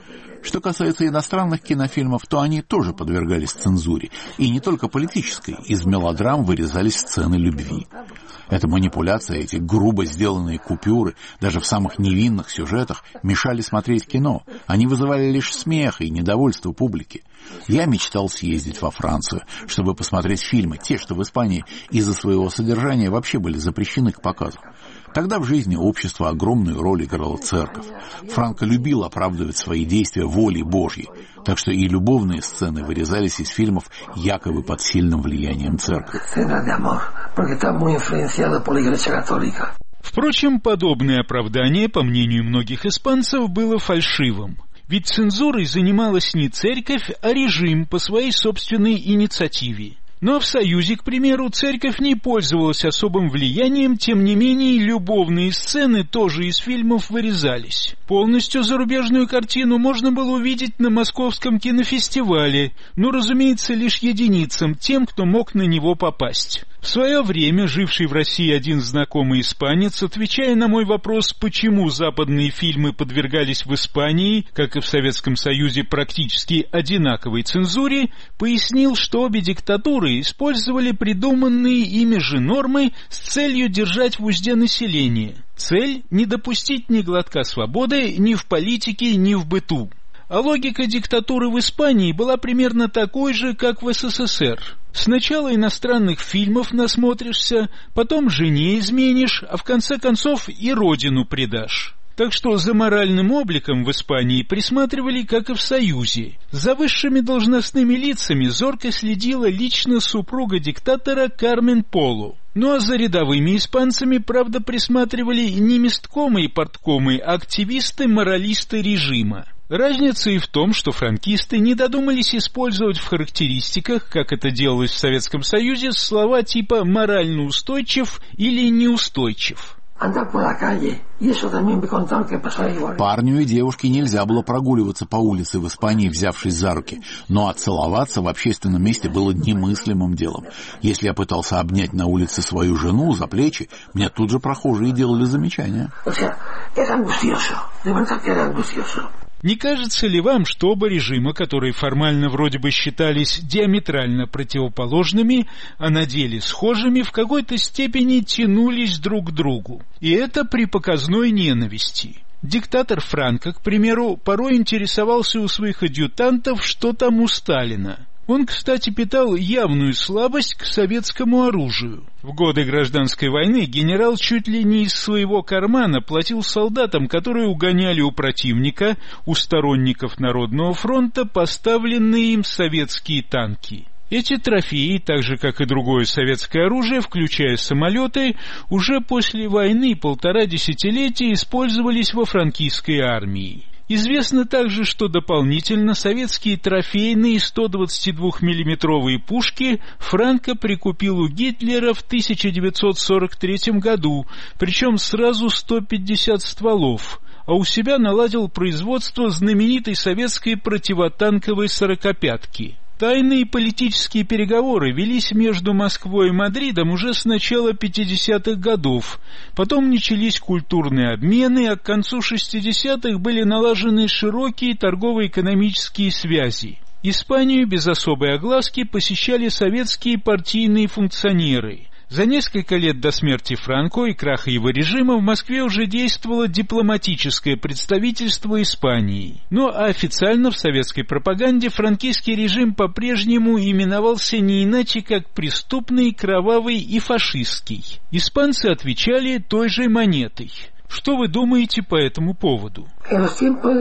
[SPEAKER 1] Что касается иностранных кинофильмов, то они тоже подвергались цензуре. И не только политической. Из мелодрам вырезались сцены любви. Эта манипуляция, эти грубо сделанные купюры, даже в самых невинных сюжетах, мешали смотреть кино. Они вызывали лишь смех и недовольство публики. Я мечтал съездить во Францию, чтобы посмотреть фильмы, те, что в Испании из-за своего содержания вообще были запрещены к показу. Тогда в жизни общества огромную роль играла церковь. Франко любил оправдывать свои действия волей Божьей, так что и любовные сцены вырезались из фильмов якобы под сильным влиянием церкви.
[SPEAKER 3] Впрочем, подобное оправдание, по мнению многих испанцев, было фальшивым. Ведь цензурой занималась не церковь, а режим по своей собственной инициативе. Но в Союзе, к примеру, церковь не пользовалась особым влиянием, тем не менее любовные сцены тоже из фильмов вырезались. Полностью зарубежную картину можно было увидеть на Московском кинофестивале, но, разумеется, лишь единицам, тем, кто мог на него попасть. В свое время живший в России один знакомый испанец, отвечая на мой вопрос, почему западные фильмы подвергались в Испании, как и в Советском Союзе, практически одинаковой цензуре, пояснил, что обе диктатуры использовали придуманные ими же нормы с целью держать в узде население. Цель – не допустить ни глотка свободы ни в политике, ни в быту. А логика диктатуры в Испании была примерно такой же, как в СССР. Сначала иностранных фильмов насмотришься, потом жене изменишь, а в конце концов и родину предашь. Так что за моральным обликом в Испании присматривали, как и в Союзе. За высшими должностными лицами зорко следила лично супруга диктатора Кармен Поло. Ну а за рядовыми испанцами, правда, присматривали не месткомы и порткомы, а активисты-моралисты режима. Разница и в том, что франкисты не додумались использовать в характеристиках, как это делалось в Советском Союзе, слова типа «морально устойчив» или «неустойчив».
[SPEAKER 1] Парню и девушке нельзя было прогуливаться по улице в Испании, взявшись за руки, но отцеловаться в общественном месте было немыслимым делом. Если я пытался обнять на улице свою жену за плечи, мне тут же прохожие делали замечания.
[SPEAKER 3] Не кажется ли вам, что оба режима, которые формально вроде бы считались диаметрально противоположными, а на деле схожими, в какой-то степени тянулись друг к другу? И это при показной ненависти. Диктатор Франко, к примеру, порой интересовался у своих адъютантов, что там у Сталина. Он, кстати, питал явную слабость к советскому оружию. В годы гражданской войны генерал чуть ли не из своего кармана платил солдатам, которые угоняли у противника, у сторонников Народного фронта, поставленные им советские танки. Эти трофеи, так же как и другое советское оружие, включая самолеты, уже после войны полтора десятилетия использовались во франкистской армии. Известно также, что дополнительно советские трофейные сто двадцатидвухмиллиметровые пушки Франко прикупил у Гитлера в тысяча девятьсот сорок третьем году, причем сразу сто пятьдесят стволов, а у себя наладил производство знаменитой советской противотанковой сорокопятки. Тайные политические переговоры велись между Москвой и Мадридом уже с начала пятидесятых годов, потом начались культурные обмены, а к концу шестидесятых были налажены широкие торгово-экономические связи. Испанию без особой огласки посещали советские партийные функционеры. За несколько лет до смерти Франко и краха его режима в Москве уже действовало дипломатическое представительство Испании. Но официально в советской пропаганде франкистский режим по-прежнему именовался не иначе, как преступный, кровавый и фашистский. Испанцы отвечали той же монетой. Что вы думаете по этому поводу?
[SPEAKER 1] С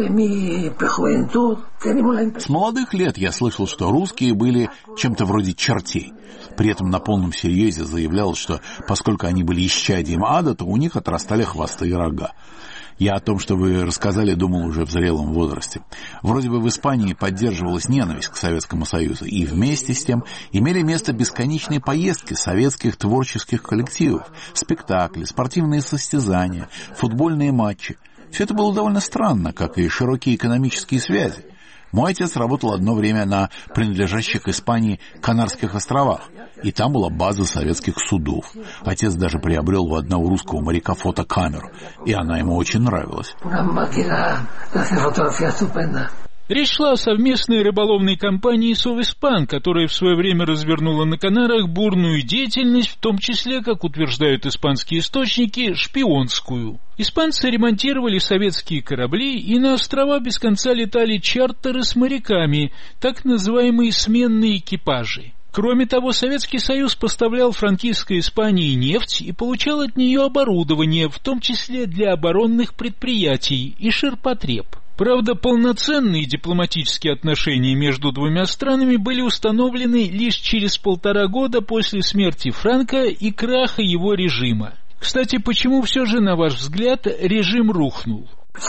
[SPEAKER 1] молодых лет я слышал, что русские были чем-то вроде чертей. При этом на полном серьезе заявлял, что поскольку они были исчадием ада, то у них отрастали хвосты и рога. Я о том, что вы рассказали, думал уже в зрелом возрасте. Вроде бы в Испании поддерживалась ненависть к Советскому Союзу, и вместе с тем имели место бесконечные поездки советских творческих коллективов, спектакли, спортивные состязания, футбольные матчи. Все это было довольно странно, как и широкие экономические связи. Мой отец работал одно время на принадлежащих Испании Канарских островах, и там была база советских судов. Отец даже приобрел у одного русского моряка фотокамеру, и она ему очень нравилась.
[SPEAKER 3] Речь шла о совместной рыболовной компании «Совиспан», которая в свое время развернула на Канарах бурную деятельность, в том числе, как утверждают испанские источники, шпионскую. Испанцы ремонтировали советские корабли, и на острова без конца летали чартеры с моряками, так называемые сменные экипажи. Кроме того, Советский Союз поставлял франкистской Испании нефть и получал от нее оборудование, в том числе для оборонных предприятий и ширпотреб. Правда, полноценные дипломатические отношения между двумя странами были установлены лишь через полтора года после смерти Франко и краха его режима. Кстати, почему все же, на ваш взгляд, режим рухнул?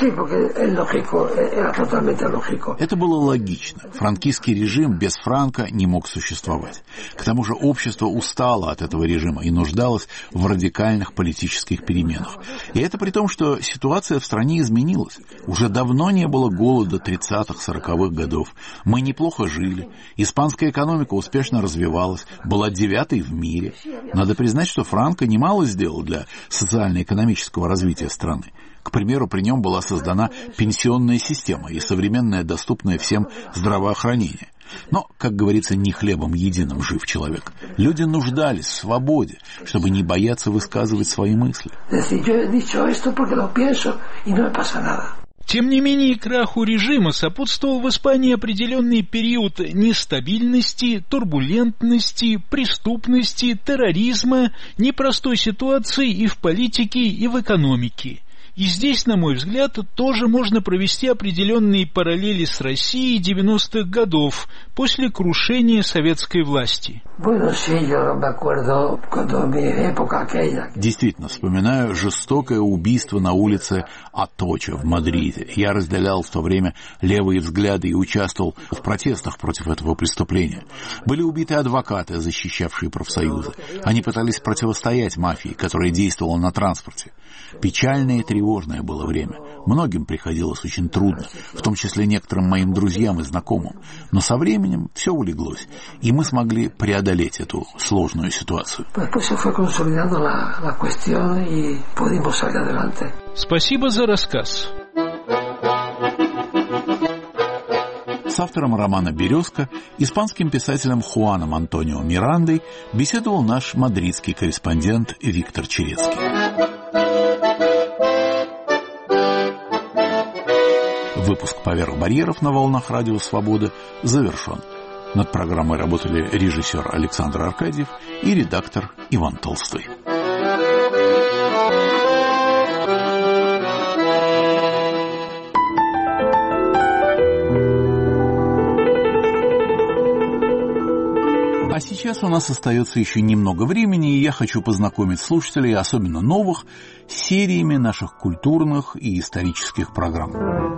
[SPEAKER 1] Это было логично. Франкистский режим без Франко не мог существовать. К тому же общество устало от этого режима и нуждалось в радикальных политических переменах. И это при том, что ситуация в стране изменилась. Уже давно не было голода тридцатых-сороковых годов. Мы неплохо жили. Испанская экономика успешно развивалась, была девятой в мире. Надо признать, что Франко немало сделал для социально-экономического развития страны. К примеру, при нем была создана пенсионная система и современное, доступное всем здравоохранение. Но, как говорится, не хлебом единым жив человек. Люди нуждались в свободе, чтобы не бояться высказывать свои мысли.
[SPEAKER 3] Тем не менее, краху режима сопутствовал в Испании определенный период нестабильности, турбулентности, преступности, терроризма, непростой ситуации и в политике, и в экономике. И здесь, на мой взгляд, тоже можно провести определенные параллели с Россией девяностых годов, после крушения советской власти.
[SPEAKER 1] Действительно, вспоминаю жестокое убийство на улице Аточа в Мадриде. Я разделял в то время левые взгляды и участвовал в протестах против этого преступления. Были убиты адвокаты, защищавшие профсоюзы. Они пытались противостоять мафии, которая действовала на транспорте. Печальное и тревожное было время. Многим приходилось очень трудно, в том числе некоторым моим друзьям и знакомым. Но со временем все улеглось, и мы смогли преодолеть эту сложную ситуацию.
[SPEAKER 3] Спасибо за рассказ.
[SPEAKER 1] С автором романа «Березка», испанским писателем Хуаном Антонио Мирандой, беседовал наш мадридский корреспондент Виктор Черецкий. Выпуск «Поверх барьеров» на волнах радио «Свобода» завершен. Над программой работали режиссер Александр Аркадьев и редактор Иван Толстой. А сейчас у нас остается еще немного времени, и я хочу познакомить слушателей, особенно новых, с сериями наших культурных и исторических программ.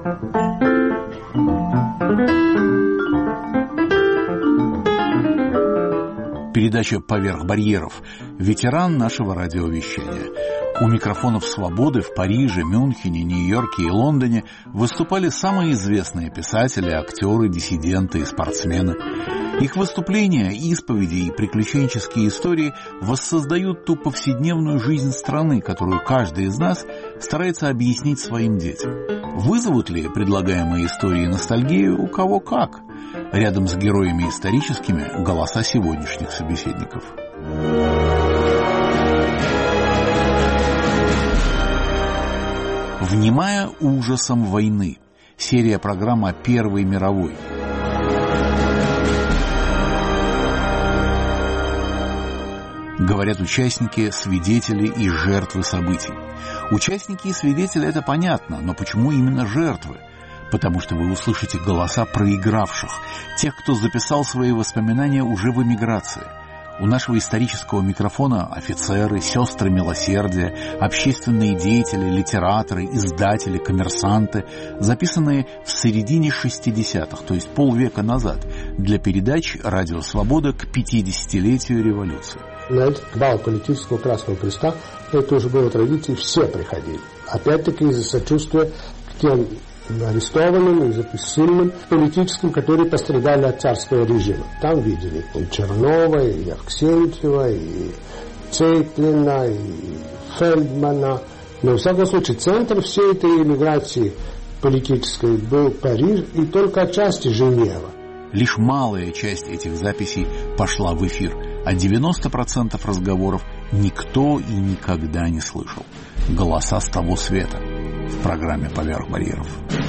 [SPEAKER 1] Передача «Поверх барьеров» – ветеран нашего радиовещания. У микрофонов «Свободы» в Париже, Мюнхене, Нью-Йорке и Лондоне выступали самые известные писатели, актеры, диссиденты и спортсмены. Их выступления, исповеди и приключенческие истории воссоздают ту повседневную жизнь страны, которую каждый из нас старается объяснить своим детям. Вызовут ли предлагаемые истории ностальгию у кого как? Рядом с героями историческими – голоса сегодняшних собеседников. «Внимая ужасом войны» – серия программ о Первой мировой. Говорят участники, свидетели и жертвы событий. Участники и свидетели – это понятно, но почему именно жертвы? Потому что вы услышите голоса проигравших, тех, кто записал свои воспоминания уже в эмиграции. У нашего исторического микрофона офицеры, сестры милосердия, общественные деятели, литераторы, издатели, коммерсанты, записанные в середине шестидесятых, то есть полвека назад, для передач «Радио Свобода» к пятидесятилетию революции.
[SPEAKER 4] На этот бал политического Красного Креста, это уже было традицией, все приходили. Опять-таки из-за сочувствия к тем арестованным, из-за сильным политическим, которые пострадали от царского режима. Там видели и Чернова, и Авксентьева, и Цейтлина, и Фельдмана. Но, в всяком случае, центр всей этой эмиграции политической был Париж и только отчасти Женева.
[SPEAKER 1] Лишь малая часть этих записей пошла в эфир, а девяносто процентов разговоров никто и никогда не слышал. Голоса с того света в программе «Поверх барьеров».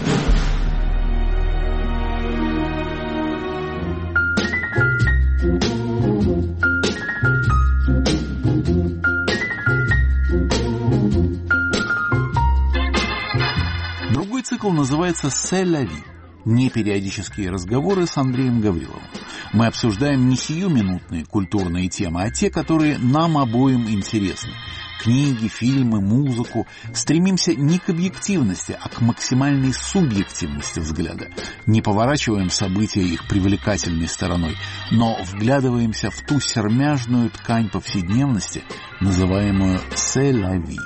[SPEAKER 1] Другой цикл называется «C'est la vie». Непериодические разговоры с Андреем Гавриловым. Мы обсуждаем не сиюминутные культурные темы, а те, которые нам обоим интересны. Книги, фильмы, музыку. Стремимся не к объективности, а к максимальной субъективности взгляда. Не поворачиваем события их привлекательной стороной, но вглядываемся в ту сермяжную ткань повседневности, называемую «C'est la vie».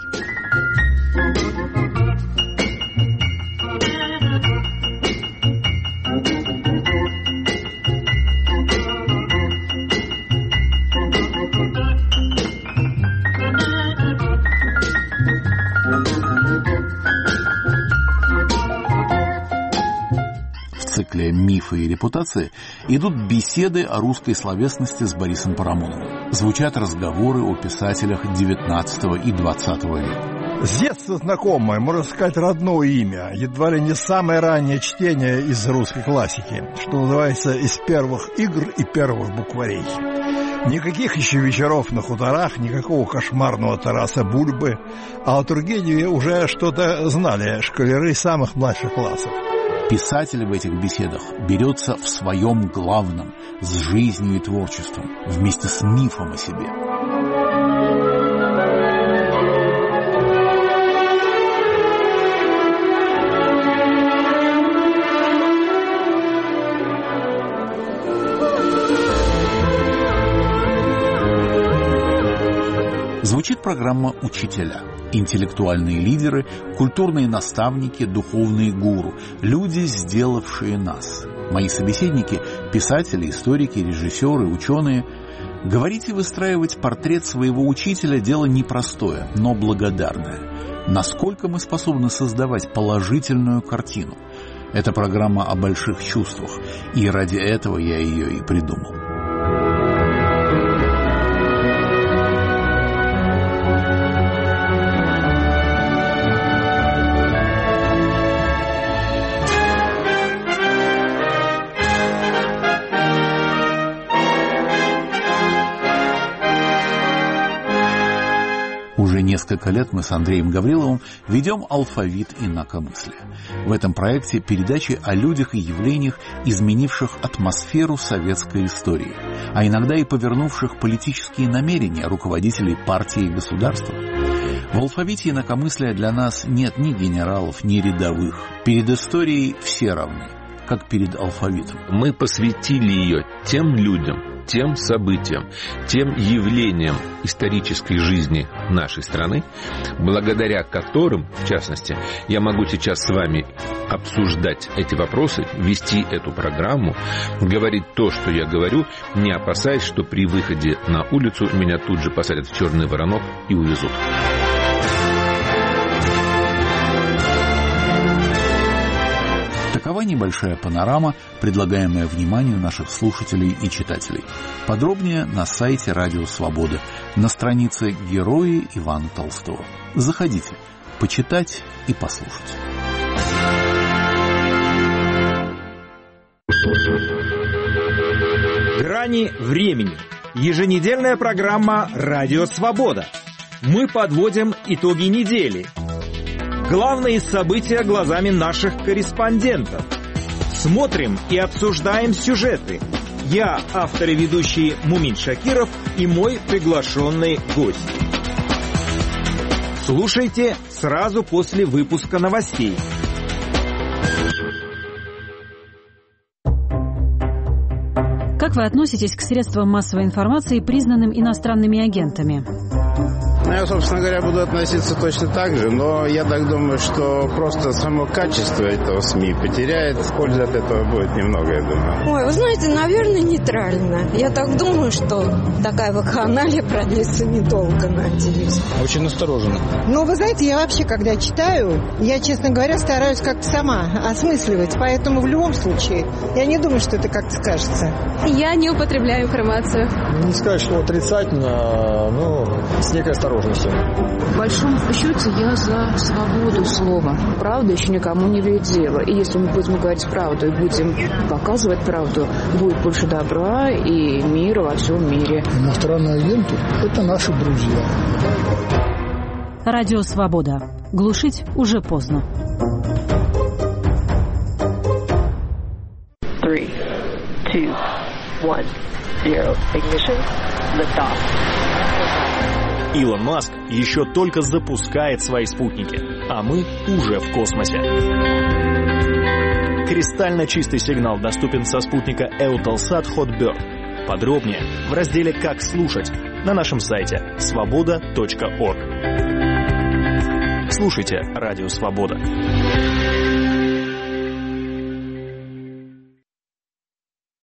[SPEAKER 1] В цикле «Мифы и репутация» идут беседы о русской словесности с Борисом Парамоновым. Звучат разговоры о писателях девятнадцатого и двадцатого века.
[SPEAKER 5] С детства знакомое, можно сказать, родное имя, едва ли не самое раннее чтение из русской классики, что называется, из первых игр и первых букварей. Никаких еще вечеров на хуторах, никакого кошмарного Тараса Бульбы, а о Тургеневе уже что-то знали школяры самых младших классов.
[SPEAKER 1] Писатель в этих беседах берется в своем главном, с жизнью и творчеством, вместе с мифом о себе. Звучит программа «Учителя». Интеллектуальные лидеры, культурные наставники, духовные гуру, люди, сделавшие нас. Мои собеседники – писатели, историки, режиссеры, ученые. Говорить и выстраивать портрет своего учителя – дело непростое, но благодарное. Насколько мы способны создавать положительную картину? Это программа о больших чувствах, и ради этого я ее и придумал. Уже несколько лет мы с Андреем Гавриловым ведем «Алфавит инакомыслия». В этом проекте передачи о людях и явлениях, изменивших атмосферу советской истории, а иногда и повернувших политические намерения руководителей партии и государства. В «Алфавите инакомыслия» для нас нет ни генералов, ни рядовых. Перед историей все равны, как перед алфавитом.
[SPEAKER 6] Мы посвятили ее тем людям, тем событиям, тем явлениям исторической жизни нашей страны, благодаря которым, в частности, я могу сейчас с вами обсуждать эти вопросы, вести эту программу, говорить то, что я говорю, не опасаясь, что при выходе на улицу меня тут же посадят в черный воронок и увезут.
[SPEAKER 1] Такова небольшая панорама, предлагаемая вниманию наших слушателей и читателей. Подробнее на сайте Радио Свобода, на странице «Герои Ивана Толстого». Заходите, почитать и послушать.
[SPEAKER 7] Грани времени. Еженедельная программа «Радио Свобода». Мы подводим итоги недели. Главные события глазами наших корреспондентов. Смотрим и обсуждаем сюжеты. Я, автор и ведущий Мумин Шакиров, и мой приглашенный гость. Слушайте сразу после выпуска новостей.
[SPEAKER 8] Как вы относитесь к средствам массовой информации, признанным иностранными агентами? Я, собственно говоря, буду относиться точно так же, но я так думаю, что просто само качество этого СМИ потеряет. Пользы от этого будет немного, я думаю.
[SPEAKER 9] Ой, вы знаете, наверное, нейтрально. Я так думаю, что такая вакханалия продлится недолго, надеюсь.
[SPEAKER 10] Очень настороженно.
[SPEAKER 11] Ну, вы знаете, я вообще, когда читаю, я, честно говоря, стараюсь как-то сама осмысливать. Поэтому в любом случае, я не думаю, что это как-то скажется.
[SPEAKER 12] Я не употребляю информацию.
[SPEAKER 10] Не сказать, что отрицательно, но с некой осторожностью.
[SPEAKER 13] В большом счете я за свободу слова. Правда еще никому не вредит дело. И если мы будем говорить правду и будем показывать правду, будет больше добра и мира во всем мире.
[SPEAKER 14] Иностранные агенты – это наши друзья.
[SPEAKER 15] Радио «Свобода». Глушить уже поздно.
[SPEAKER 16] Three, two, one, zero. Ignition. Lift off.
[SPEAKER 17] Илон Маск еще только запускает свои спутники, а мы уже в космосе. Кристально чистый сигнал доступен со спутника Eutelsat Hotbird. Подробнее в разделе «Как слушать» на нашем сайте свобода точка орг. Слушайте Радио Свобода.